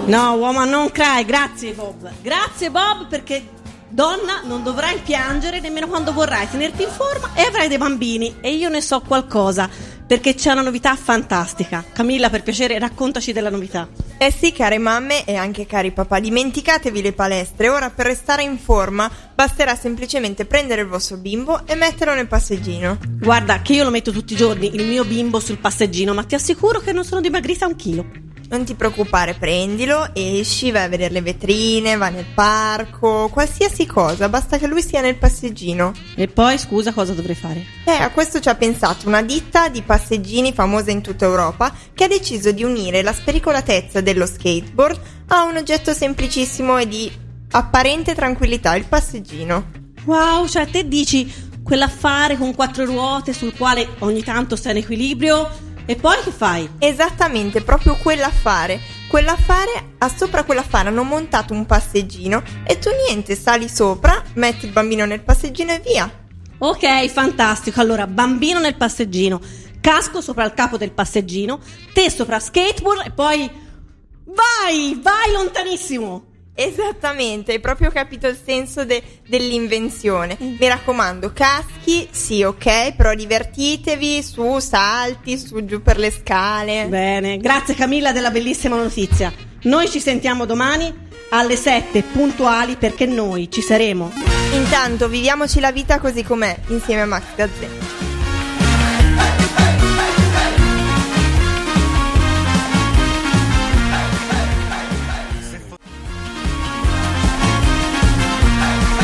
No, woman, non cry, grazie Bob. Grazie Bob, perché donna non dovrai piangere nemmeno quando vorrai tenerti in forma e avrai dei bambini. E io ne so qualcosa, perché c'è una novità fantastica. Camilla, per piacere, raccontaci della novità. Eh sì, care mamme e anche cari papà, dimenticatevi le palestre. Ora, per restare in forma basterà semplicemente prendere il vostro bimbo e metterlo nel passeggino. Guarda che io lo metto tutti i giorni, il mio bimbo, sul passeggino, ma ti assicuro che non sono dimagrita un chilo. Non ti preoccupare, prendilo, esci, vai a vedere le vetrine, vai nel parco, qualsiasi cosa, basta che lui sia nel passeggino. E poi, scusa, cosa dovrei fare? A questo ci ha pensato una ditta di passeggini famosa in tutta Europa che ha deciso di unire la spericolatezza dello skateboard a un oggetto semplicissimo e di apparente tranquillità, il passeggino. Wow, cioè te dici quell'affare con 4 ruote sul quale ogni tanto stai in equilibrio e poi che fai? Esattamente, proprio quell'affare, sopra quell'affare hanno montato un passeggino e tu niente, sali sopra, metti il bambino nel passeggino e via. Ok, fantastico. Allora, bambino nel passeggino, casco sopra il capo del passeggino, te sopra skateboard e poi vai lontanissimo. Esattamente, hai proprio capito il senso dell'invenzione. Mi raccomando, caschi, sì, ok, però divertitevi, su, salti, su, giù per le scale. Bene, grazie Camilla della bellissima notizia. Noi ci sentiamo domani alle 7 puntuali, perché noi ci saremo. Intanto viviamoci la vita così com'è, insieme a Max Gazzè.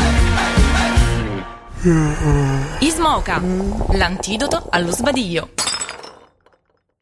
Ismoca, l'antidoto allo sbadiglio.